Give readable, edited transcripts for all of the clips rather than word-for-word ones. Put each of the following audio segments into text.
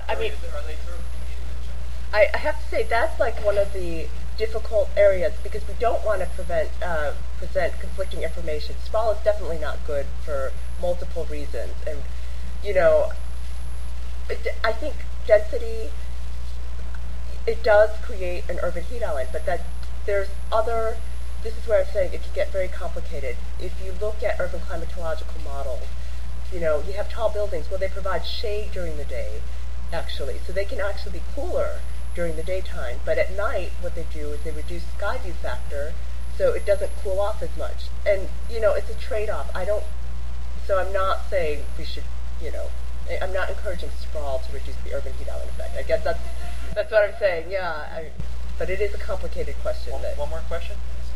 I mean, Are they sort of competing with each other? I have to say that's like one of the difficult areas because we don't want to present conflicting information. Sprawl is definitely not good for multiple reasons, and you know, I think density it does create an urban heat island, but that there's other. This is where I'm saying it can get very complicated. If you look at urban climatological models, you have tall buildings. Well, they provide shade during the day, actually, so they can actually be cooler during the daytime. But at night, what they do is they reduce sky view factor, so it doesn't cool off as much. And it's a trade-off. So I'm not saying we should, I'm not encouraging sprawl to reduce the urban heat island effect. I guess that's what I'm saying. Yeah, but it is a complicated question. One more question.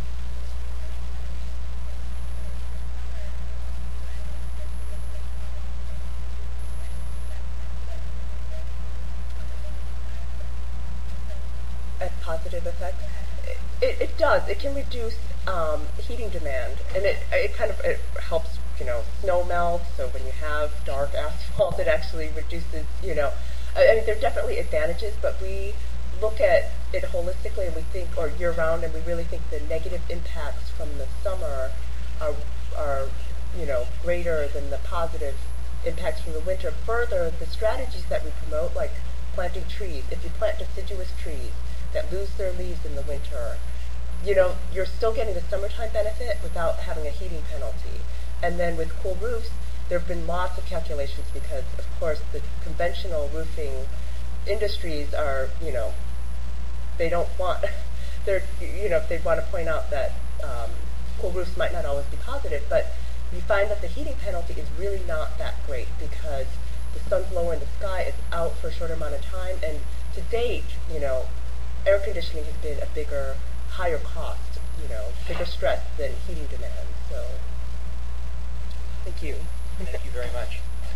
Positive effects. It does. It can reduce heating demand, and it kind of helps. Snow melt. So when you have dark asphalt, it actually reduces. I mean, there are definitely advantages, but we look at it holistically, and we think, or year round, and we really think the negative impacts from the summer are greater than the positive impacts from the winter. Further, the strategies that we promote, like planting trees. If you plant deciduous trees that lose their leaves in the winter, you're still getting the summertime benefit without having a heating penalty. And then with cool roofs, there have been lots of calculations because, of course, the conventional roofing industries are, they don't want, they want to point out that cool roofs might not always be positive, but you find that the heating penalty is really not that great because the sun's lower in the sky, it's out for a shorter amount of time, and to date, air conditioning has been a higher cost, bigger stress than heating demand. So, thank you. Thank you very much.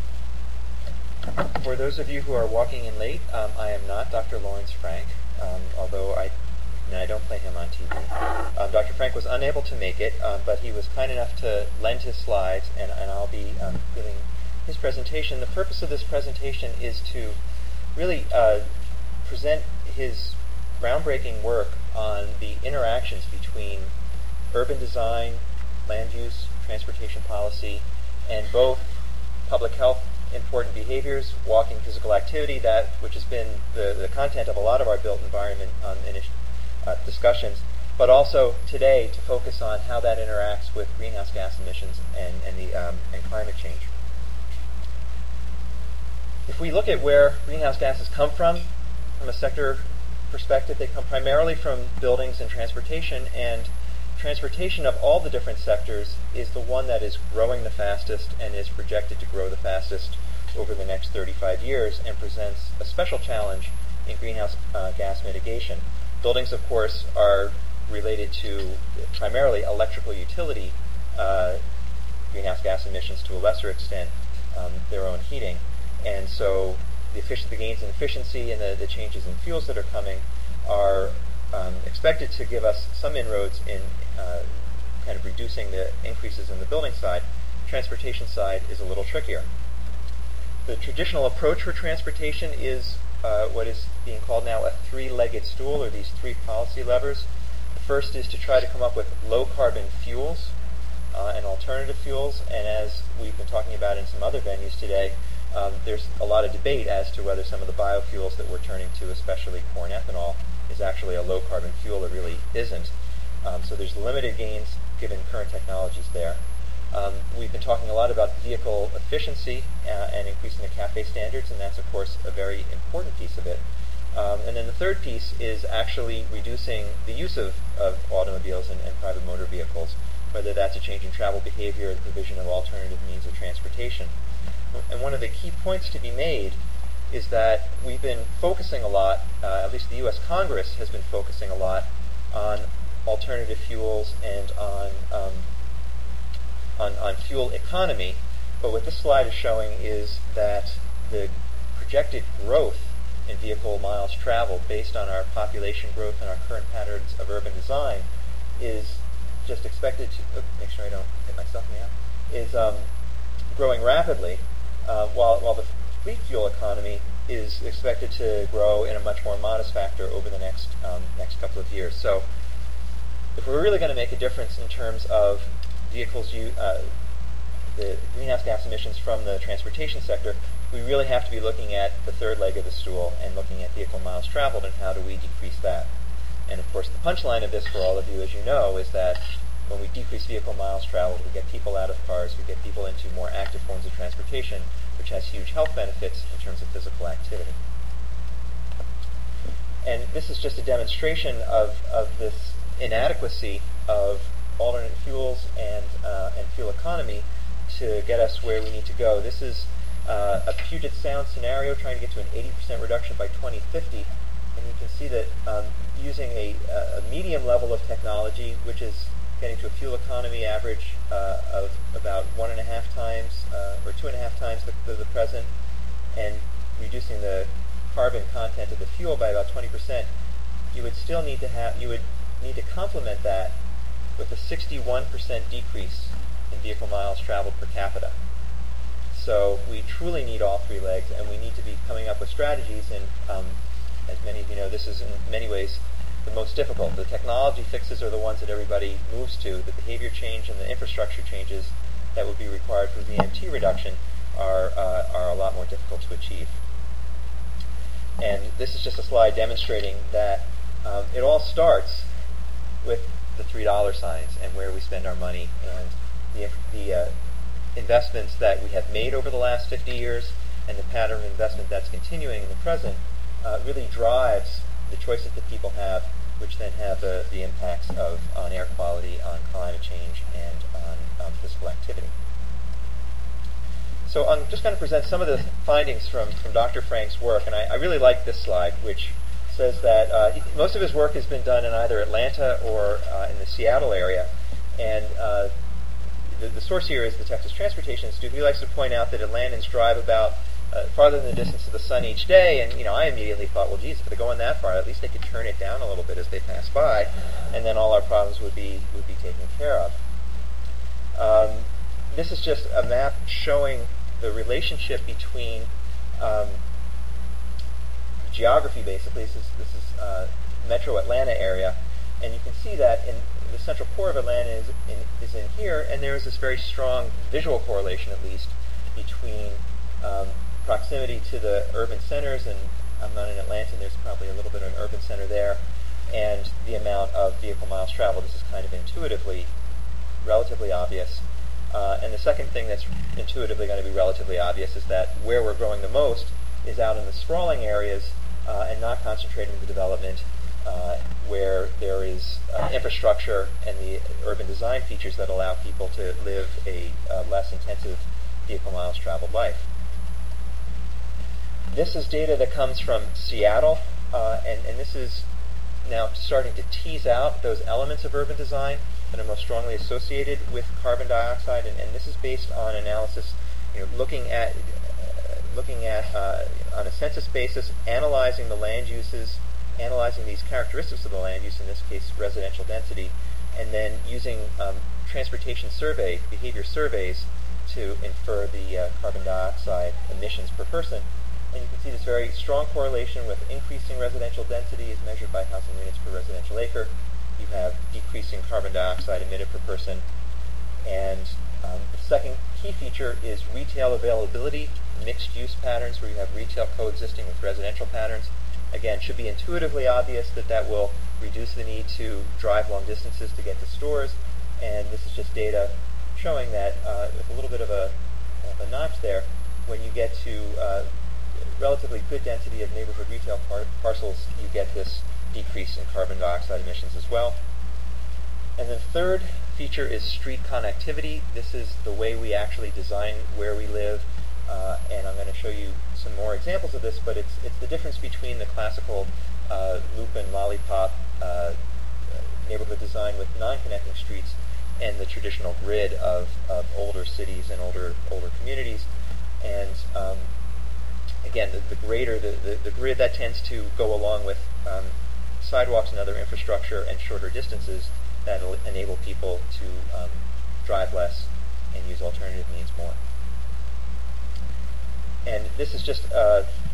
For those of you who are walking in late, I am not Dr. Lawrence Frank, although I don't play him on TV. Dr. Frank was unable to make it, but he was kind enough to lend his slides, and I'll be giving his presentation. The purpose of this presentation is to really present his groundbreaking work on the interactions between urban design, land use, transportation policy, and both public health important behaviors, walking, physical activity, which has been the content of a lot of our built environment discussions, but also today to focus on how that interacts with greenhouse gas emissions and climate change. If we look at where greenhouse gases come from a sector perspective, they come primarily from buildings and transportation of all the different sectors is the one that is growing the fastest and is projected to grow the fastest over the next 35 years and presents a special challenge in greenhouse gas mitigation. Buildings, of course, are related to primarily electrical utility greenhouse gas emissions, to a lesser extent their own heating. And so the gains in efficiency and the changes in fuels that are coming are expected to give us some inroads in kind of reducing the increases in the building side. Transportation side is a little trickier. The traditional approach for transportation is what is being called now a three-legged stool, or these three policy levers. The first is to try to come up with low-carbon fuels and alternative fuels, and as we've been talking about in some other venues today, there's a lot of debate as to whether some of the biofuels that we're turning to, especially corn ethanol, is actually a low-carbon fuel. It really isn't. So there's limited gains given current technologies there. We've been talking a lot about vehicle efficiency and increasing the CAFE standards, and that's, of course, a very important piece of it. And then the third piece is actually reducing the use of automobiles and private motor vehicles, whether that's a change in travel behavior or the provision of alternative means of transportation. And one of the key points to be made is that we've been focusing a lot, at least the U.S. Congress has been focusing a lot on alternative fuels and on fuel economy. But what this slide is showing is that the projected growth in vehicle miles traveled based on our population growth and our current patterns of urban design is just expected to, make sure I don't hit myself in the eye, is growing rapidly, while the fleet fuel economy is expected to grow in a much more modest factor over the next couple of years. So if we're really going to make a difference in terms of vehicles, the greenhouse gas emissions from the transportation sector, we really have to be looking at the third leg of the stool and looking at vehicle miles traveled and how do we decrease that. And of course the punchline of this for all of you, as you know, is that when we decrease vehicle miles traveled, we get people out of cars, we get people into more active forms of transportation, which has huge health benefits in terms of physical activity. And this is just a demonstration of this inadequacy of alternate fuels and fuel economy to get us where we need to go. This is a Puget Sound scenario trying to get to an 80% reduction by 2050. And you can see that using a medium level of technology, which is getting to a fuel economy average of about 1.5 times or 2.5 times the present, and reducing the carbon content of the fuel by about 20%, you would still need to complement that with a 61% decrease in vehicle miles traveled per capita. So we truly need all three legs, and we need to be coming up with strategies. And as many of you know, this is in many ways the most difficult. The technology fixes are the ones that everybody moves to. The behavior change and the infrastructure changes that would be required for VMT reduction are a lot more difficult to achieve. And this is just a slide demonstrating that it all starts with the $3 signs and where we spend our money, and the investments that we have made over the last 50 years and the pattern of investment that's continuing in the present really drives the choices that people have, which then have the impacts on air quality, on climate change, and on physical activity. So I'm just going to present some of the findings from Dr. Frank's work, and I really like this slide, which says that most of his work has been done in either Atlanta or in the Seattle area, and the source here is the Texas Transportation Institute. He likes to point out that Atlantans drive about farther than the distance of the sun each day, and I immediately thought, well, geez, if they're going that far, at least they could turn it down a little bit as they pass by, and then all our problems would be taken care of. This is just a map showing the relationship between geography, basically. This is Metro Atlanta area, and you can see that in the central core of Atlanta is in here, and there is this very strong visual correlation, at least, between proximity to the urban centers, and I'm not in Atlanta, and there's probably a little bit of an urban center there, and the amount of vehicle miles traveled. This is kind of intuitively relatively obvious. And the second thing that's intuitively going to be relatively obvious is that where we're growing the most is out in the sprawling areas and not concentrating the development where there is infrastructure and the urban design features that allow people to live a less intensive vehicle miles traveled life. This is data that comes from Seattle, and this is now starting to tease out those elements of urban design that are most strongly associated with carbon dioxide, and this is based on analysis, looking at on a census basis, analyzing the land uses, analyzing these characteristics of the land use, in this case residential density, and then using transportation survey, behavior surveys to infer the carbon dioxide emissions per person. And you can see this very strong correlation with increasing residential density as measured by housing units per residential acre. You have decreasing carbon dioxide emitted per person. And the second key feature is retail availability, mixed use patterns where you have retail coexisting with residential patterns. Again, should be intuitively obvious that that will reduce the need to drive long distances to get to stores. And this is just data showing that with a little bit of a notch there, when you get to relatively good density of neighborhood retail parcels, you get this decrease in carbon dioxide emissions as well. And the third feature is street connectivity. This is the way we actually design where we live, and I'm going to show you some more examples of this, but it's the difference between the classical loop and lollipop neighborhood design with non-connecting streets and the traditional grid of older cities and older communities. And again, the greater the grid, that tends to go along with sidewalks and other infrastructure and shorter distances that will enable people to drive less and use alternative means more. And this is just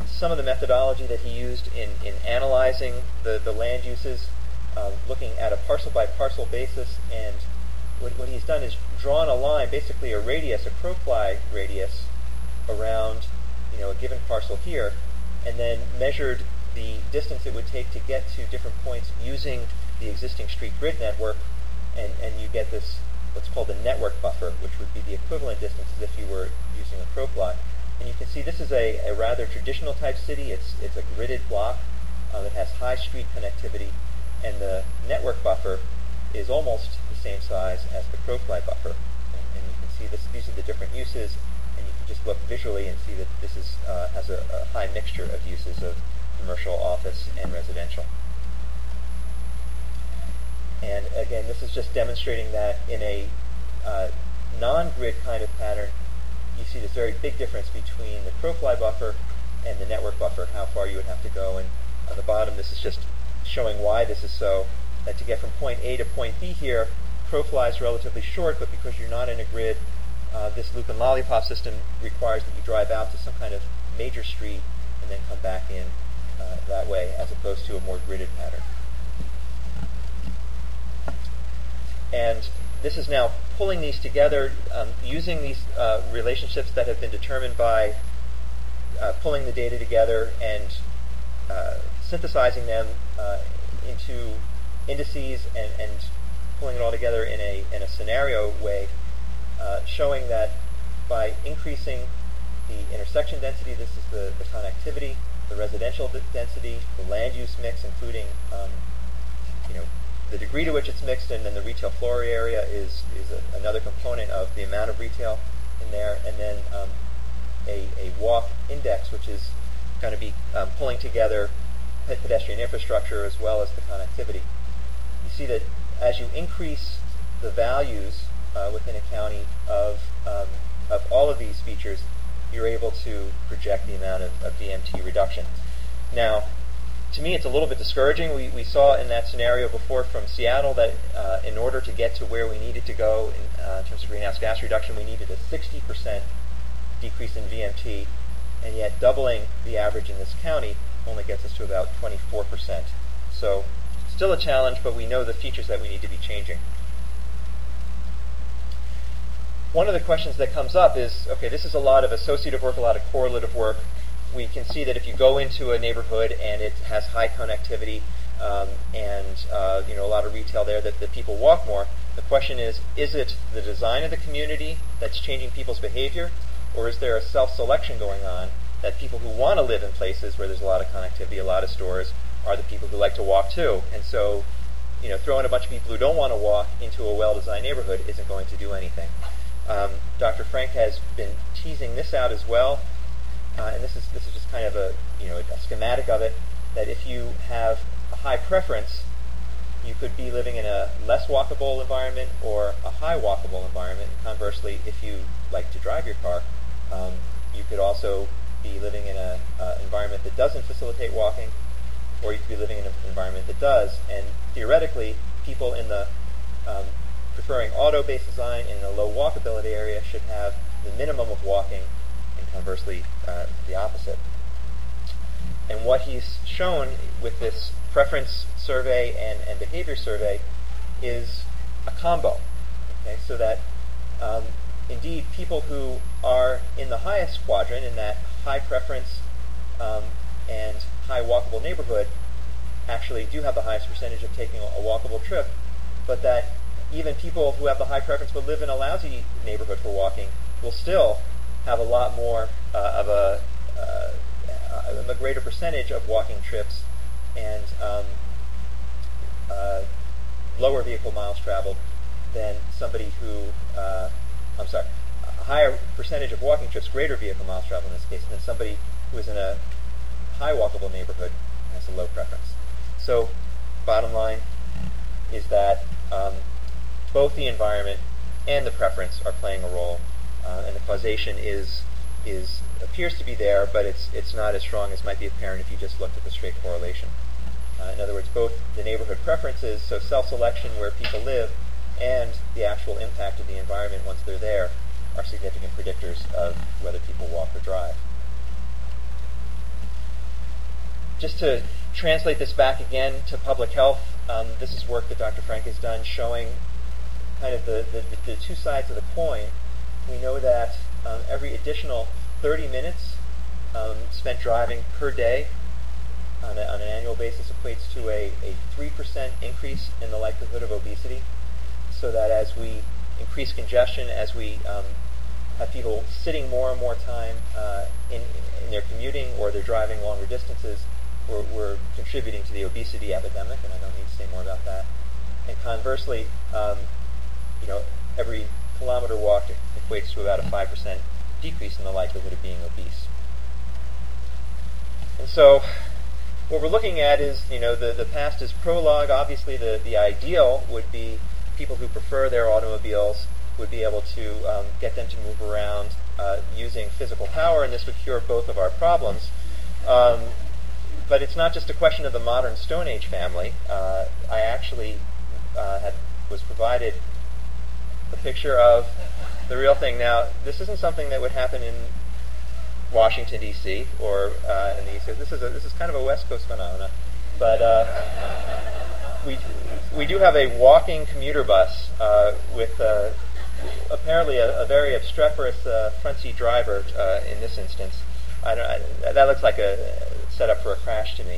some of the methodology that he used in analyzing the land uses, looking at a parcel-by-parcel basis, and what he's done is drawn a line, basically a radius, a crowfly radius, around a given parcel here, and then measured the distance it would take to get to different points using the existing street grid network, and you get this what's called a network buffer, which would be the equivalent distance as if you were using a crowfly. And you can see this is a rather traditional type city. It's a gridded block that has high street connectivity, and the network buffer is almost the same size as the crowfly buffer. And you can see these are the different uses, and you can just look visually and see that this has a high mixture of uses of commercial, office, and residential. And again, this is just demonstrating that in a non-grid kind of pattern, you see this very big difference between the crowfly buffer and the network buffer, how far you would have to go. And on the bottom, this is just showing why this is so. That to get from point A to point B here, crowfly is relatively short, but because you're not in a grid, this loop and lollipop system requires that you drive out to some kind of major street and then come back in that way, as opposed to a more gridded pattern. And this is now pulling these together, using these relationships that have been determined by pulling the data together and synthesizing them into indices and pulling it all together in a scenario way, showing that by increasing the intersection density, this is the connectivity, the residential density, the land use mix, including the degree to which it's mixed, and then the retail floor area is another component of the amount of retail in there, and then a walk index, which is going to be pulling together pedestrian infrastructure as well as the connectivity. You see that as you increase the values within a county of all of these features, you're able to project the amount of DMT reduction. Now, to me, it's a little bit discouraging. We saw in that scenario before from Seattle that in order to get to where we needed to go in terms of greenhouse gas reduction, we needed a 60% decrease in VMT, and yet doubling the average in this county only gets us to about 24%. So still a challenge, but we know the features that we need to be changing. One of the questions that comes up is, okay, this is a lot of associative work, a lot of correlative work. We can see that if you go into a neighborhood and it has high connectivity and a lot of retail there, that people walk more. The question is it the design of the community that's changing people's behavior, or is there a self-selection going on that people who want to live in places where there's a lot of connectivity, a lot of stores, are the people who like to walk too? And so, throwing a bunch of people who don't want to walk into a well-designed neighborhood isn't going to do anything. Dr. Frank has been teasing this out as well. And this is just kind of a schematic of it, that if you have a high preference, you could be living in a less walkable environment or a high walkable environment. And conversely, if you like to drive your car, you could also be living in an environment that doesn't facilitate walking, or you could be living in an environment that does. And theoretically, people in the preferring auto-based design in a low walkability area should have the minimum of walking, and conversely, the opposite. And what he's shown with this preference survey and behavior survey is a combo. Okay, so that indeed people who are in the highest quadrant, in that high preference and high walkable neighborhood, actually do have the highest percentage of taking a walkable trip, but that even people who have the high preference but live in a lousy neighborhood for walking will still have a lot more of a greater percentage of walking trips and lower vehicle miles traveled than somebody who, a higher percentage of walking trips, greater vehicle miles traveled in this case, than somebody who is in a high walkable neighborhood and has a low preference. So, bottom line is that both the environment and the preference are playing a role, and the causation appears to be there, but it's not as strong as might be apparent if you just looked at the straight correlation. In other words, both the neighborhood preferences, so self-selection where people live, and the actual impact of the environment once they're there, are significant predictors of whether people walk or drive. just to translate this back again to public health, this is work that Dr. Frank has done showing kind of the two sides of the coin. We know that every additional 30 minutes spent driving per day on an annual basis equates to a 3% increase in the likelihood of obesity. So that as we increase congestion, as we have people sitting more and more time in their commuting or they're driving longer distances, we're contributing to the obesity epidemic, and I don't need to say more about that. And conversely, every kilometer walked equates to about a 5% decrease in the likelihood of being obese. And so what we're looking at is, the past is prologue. Obviously, the ideal would be people who prefer their automobiles would be able to get them to move around using physical power, and this would cure both of our problems. But it's not just a question of the modern Stone Age family. I actually was provided a picture of the real thing. Now, this isn't something that would happen in Washington, D.C., or in the East Coast. This is kind of a West Coast phenomenon. But we do have a walking commuter bus with apparently a very obstreperous front seat driver in this instance. That looks like a setup for a crash to me.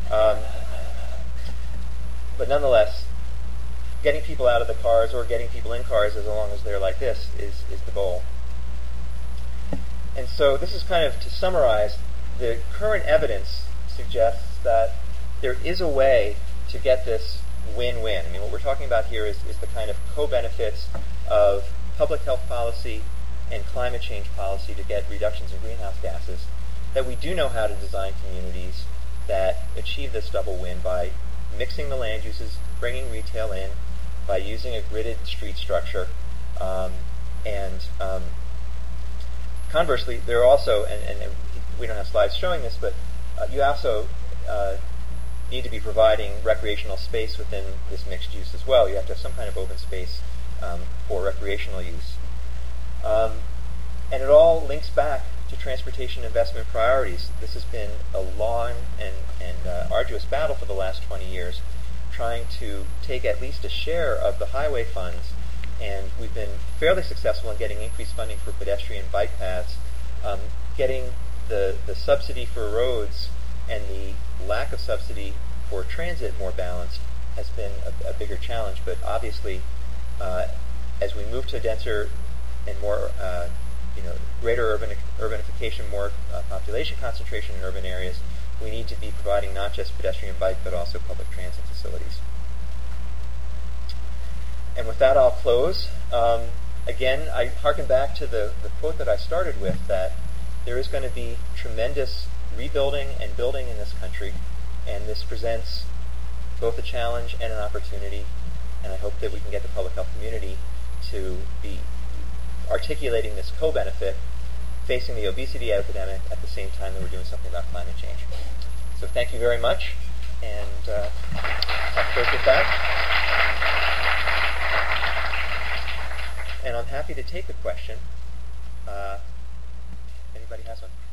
But nonetheless, getting people out of the cars or getting people in cars as long as they're like this is the goal. And so this is kind of to summarize, the current evidence suggests that there is a way to get this win-win. I mean, what we're talking about here is the kind of co-benefits of public health policy and climate change policy to get reductions in greenhouse gases, that we do know how to design communities that achieve this double win by mixing the land uses, bringing retail in, by using a gridded street structure, and conversely, there are also, and we don't have slides showing this, but you also need to be providing recreational space within this mixed use as well. You have to have some kind of open space for recreational use. And it all links back to transportation investment priorities. This has been a long and arduous battle for the last 20 years, trying to take at least a share of the highway funds, and we've been fairly successful in getting increased funding for pedestrian bike paths. Getting the subsidy for roads and the lack of subsidy for transit more balanced has been a bigger challenge, but obviously as we move to denser and more greater urbanification, more population concentration in urban areas, we need to be providing not just pedestrian bike but also public transit facilities. And with that, I'll close. Again, I harken back to the quote that I started with, that there is going to be tremendous rebuilding and building in this country, and this presents both a challenge and an opportunity, and I hope that we can get the public health community to be articulating this co-benefit, facing the obesity epidemic at the same time that we're doing something about climate change. So thank you very much, and I'll close with that. And I'm happy to take a question. Anybody has one?